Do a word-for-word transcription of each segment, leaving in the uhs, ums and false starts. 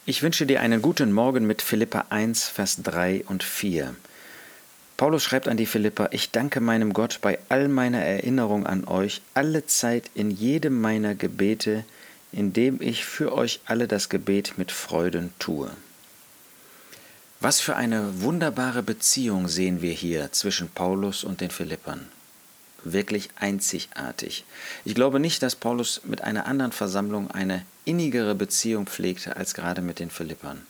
Ich wünsche dir einen guten Morgen mit Philipper eins, Vers drei und vier. Paulus schreibt an die Philipper: Ich danke meinem Gott bei all meiner Erinnerung an euch, alle Zeit in jedem meiner Gebete, indem ich für euch alle das Gebet mit Freuden tue. Was für eine wunderbare Beziehung sehen wir hier zwischen Paulus und den Philippern. Wirklich einzigartig. Ich glaube nicht, dass Paulus mit einer anderen Versammlung eine innigere Beziehung pflegte als gerade mit den Philippern.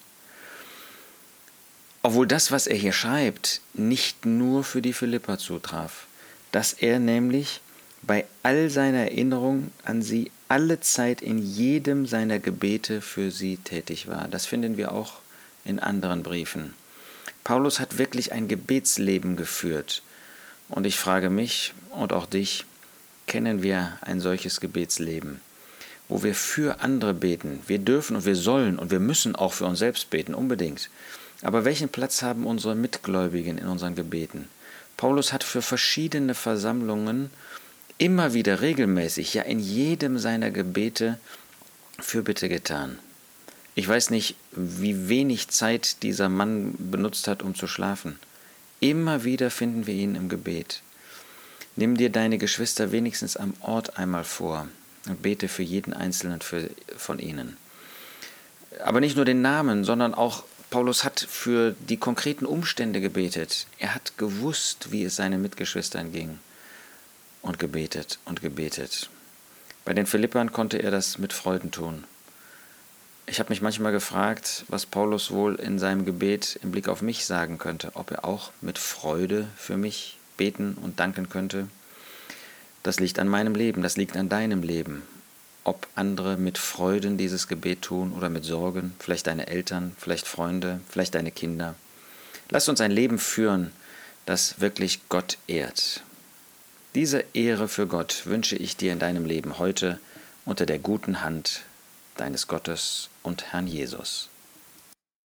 Obwohl das, was er hier schreibt, nicht nur für die Philipper zutraf, dass er nämlich bei all seiner Erinnerung an sie alle Zeit in jedem seiner Gebete für sie tätig war. Das finden wir auch in anderen Briefen. Paulus hat wirklich ein Gebetsleben geführt. Und ich frage mich und auch dich, kennen wir ein solches Gebetsleben, wo wir für andere beten? Wir dürfen und wir sollen und wir müssen auch für uns selbst beten, unbedingt. Aber welchen Platz haben unsere Mitgläubigen in unseren Gebeten? Paulus hat für verschiedene Versammlungen immer wieder regelmäßig, ja in jedem seiner Gebete Fürbitte getan. Ich weiß nicht, wie wenig Zeit dieser Mann benutzt hat, um zu schlafen. Immer wieder finden wir ihn im Gebet. Nimm dir deine Geschwister wenigstens am Ort einmal vor und bete für jeden Einzelnen für, von ihnen. Aber nicht nur den Namen, sondern auch Paulus hat für die konkreten Umstände gebetet. Er hat gewusst, wie es seinen Mitgeschwistern ging und gebetet und gebetet. Bei den Philippern konnte er das mit Freuden tun. Ich habe mich manchmal gefragt, was Paulus wohl in seinem Gebet im Blick auf mich sagen könnte, ob er auch mit Freude für mich beten und danken könnte. Das liegt an meinem Leben, das liegt an deinem Leben. Ob andere mit Freuden dieses Gebet tun oder mit Sorgen, vielleicht deine Eltern, vielleicht Freunde, vielleicht deine Kinder. Lass uns ein Leben führen, das wirklich Gott ehrt. Diese Ehre für Gott wünsche ich dir in deinem Leben heute unter der guten Hand deines Gottes und Herrn Jesus.